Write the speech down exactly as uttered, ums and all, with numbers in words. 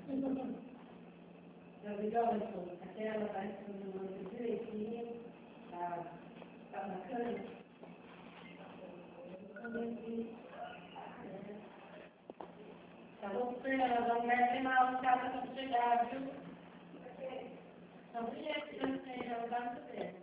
Tá legal, então. A tela está funcionando direitinho. Tá, tá bacana. Tá voltando, não mete mal o cara para chegar, viu? Não, gente, não sei, já vai saber.